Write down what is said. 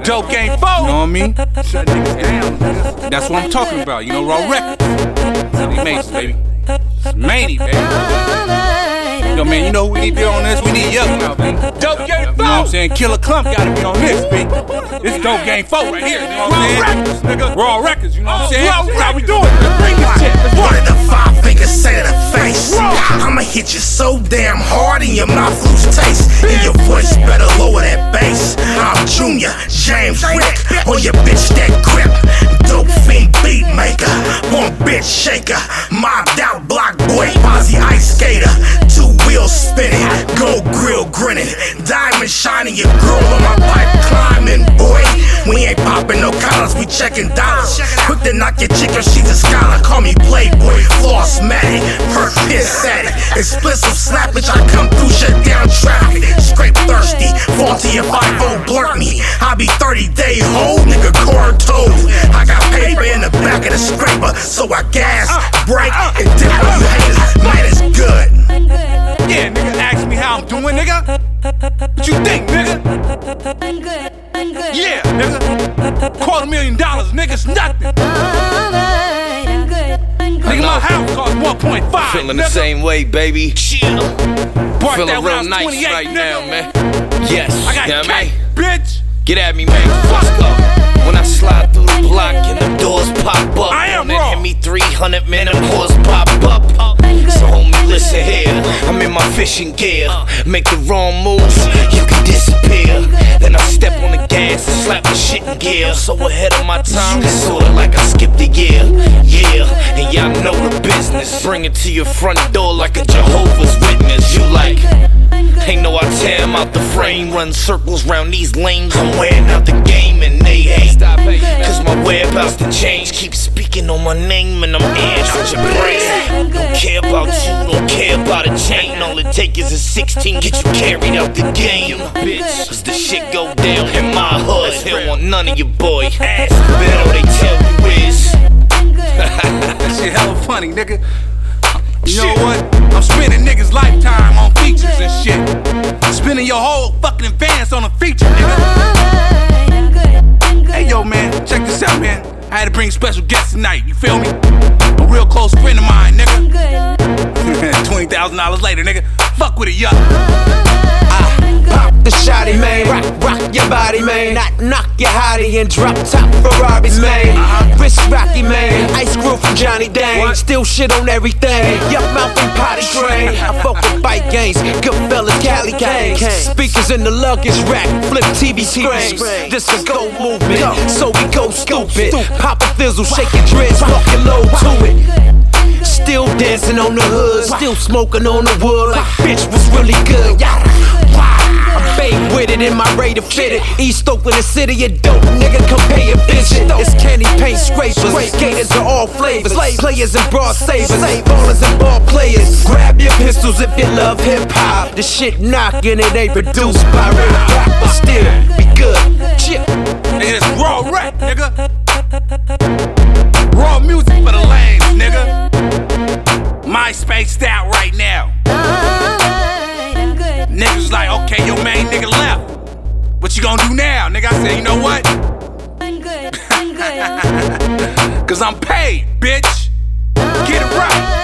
Dope Game 4. You know what I mean? Shut niggas down, nigga. That's what I'm talking about. You know, Raw Records. City Mason, baby. It's Manny, baby. Yo, man, you know who we need to be on this? We need Yuck now, baby. Dope Game 4. You know what I'm saying? Killer Clump gotta be on this, baby. This is Dope Game 4 right here. You know what I'm saying? Raw Records, nigga. Raw Records, you know what I'm saying? That's how we doing it. Let's bring this shit. One of the 5 fingers say to the face. I'ma hit you so damn hard in your mouth lose taste. And your voice better lower that bass. I'm Junior James Rick on your bitch that grip. Dope fiend beat maker, one bitch shaker. Mobbed out block boy, Posy ice skater. 2 wheels spinning, gold grill grinning. Diamond shining, your girl on my pipe climbing, boy. We ain't popping no collars, we checking dollars. Quick to knock your chick if she's a scholar. Call me Playboy, floss matic, perk piss at it. Explosive slappage, I come through, shut down traffic. Scrape thirsty, faulty if I vote blurt me. I be 30-day old, nigga, car told. I got paper in the back of the scraper, so I gas, brake, and dip on you haters. Man, it's good. Yeah, nigga, ask me how I'm doing, nigga. What you think, nigga? I'm good. I'm good. Yeah, nigga. $250,000, nigga, it's nothing. Alright, I'm good. I'm good. Nigga, my house cost 1.5. Feeling the same way, baby. Chill. Bought Feeling that when I real was nice 28, right nigga. now, man. Yes. I got you know what I cake, mean? bitch. Get at me, man. Let's go. When I slide through the block and the doors pop up, I am then raw. hit me 300, man, them whores pop up. So homie, listen here, I'm in my fishing gear. Make the wrong moves, you can disappear. Then I step on the gas and slap the shit in gear. So ahead of my time, it's sorta like I skipped a year. Yeah, and y'all know the business. Bring it to your front door like a Jehovah's Witness. You like, ain't no I tear 'em out the frame. Run circles round these lanes. I'm wearing out the game and they hate. Cause my whereabouts to change. Keep speaking on my name and I'm in out your brain. Don't care about you, don't care about a chain. All it take is a 16, get you carried out the game, bitch. Cause the shit go down in my hood. Don't want none of your boy ass. But all they tell you is That shit hella funny, nigga. You know what? I'm spending niggas' lifetime on features and shit. Spending your whole fucking advance on a feature, nigga. Alright, I'm good. I'm good. Hey, yo, man, check this out, man. I had to bring special guests tonight, you feel me? A real close friend of mine, nigga. I'm good. $20,000 later, nigga. Fuck with it, yuck. Pop the shotty, man. Rock your body, man. Knock your hottie and drop top Ferraris, man. Wrist rocky, man. Ice grill from Johnny Dang. Still shit on everything. Yup, mouth and potty train. I fuck with bike games. Goodfellas, Cali Kane. Speakers in the luggage rack. Flip TV screens. This a go movement, so we go stupid. Pop a fizzle, shaking dreads, walking low to it. Still dancing on the hood, still smoking on the wood. Like bitch was really good. I'm babe with it in my Raider fitted. East Oakland, the city of dope. Nigga, come pay a visit. It's candy paint scrapers. Skaters are all flavors. Players and broad savers. Ballers and ball players. Grab your pistols if you love hip hop. The shit knocking, it ain't produced by real rappers. Still, we good. Chill. Nigga, it's raw rap, nigga. Raw music for the lanes, nigga. MySpace out right now. Alright, I'm good. Niggas like, okay, your main nigga left. What you gonna do now? Nigga, I said, you know what? I'm good. I'm good. Cause I'm paid, bitch. Get it right.